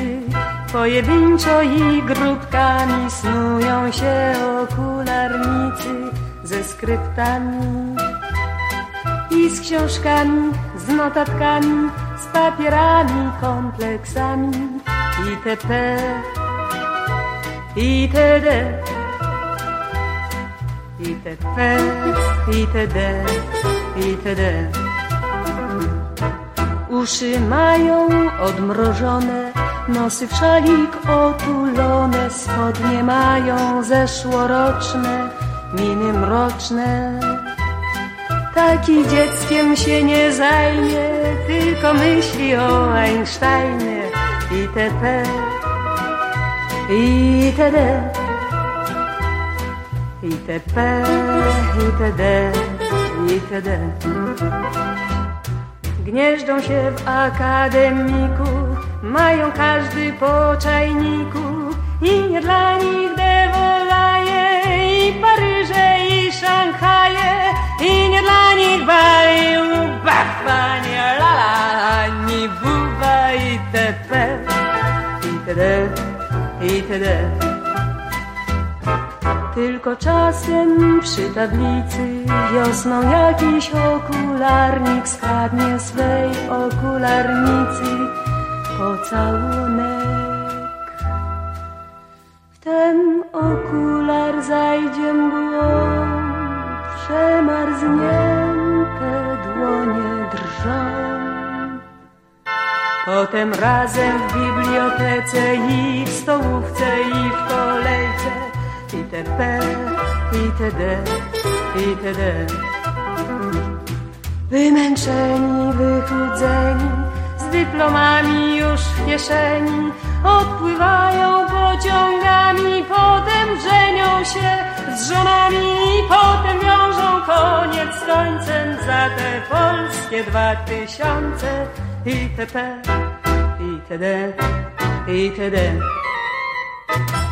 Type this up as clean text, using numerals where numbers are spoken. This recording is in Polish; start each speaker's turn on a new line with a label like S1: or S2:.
S1: pojedynczo i grupkami snują się okularnicy ze skryptami i z książkami, z notatkami, z papierami, kompleksami itp. itd. itp. itd. itd. Uszy mają odmrożone, nosy w szalik otulone, spodnie mają zeszłoroczne, miny mroczne. Taki dzieckiem się nie zajmie, tylko myśli o Einsteinie itp. itd. itp. itd. itd. Gnieżdżą się w akademiku, mają każdy po czajniku i nie dla nich dewolaje, i Paryże, i Szanghaje, i nie dla nich bali ubachwanie, la la, ani buba itp. itd. itd. Tylko czasem przy tablicy wiosną jakiś okularnik skradnie swej okularnicy pocałunek. W ten okular zajdzie mgłą, przemarznięte dłonie drżą. Potem razem w bibliotece i w stołówce i w kolejce itp. itd. itd. Wymęczeni, wychudzeni, z dyplomami już w kieszeni, odpływają pociągami, potem żenią się z żonami i potem wiążą koniec z końcem za te polskie 2000 itp. itd. itd.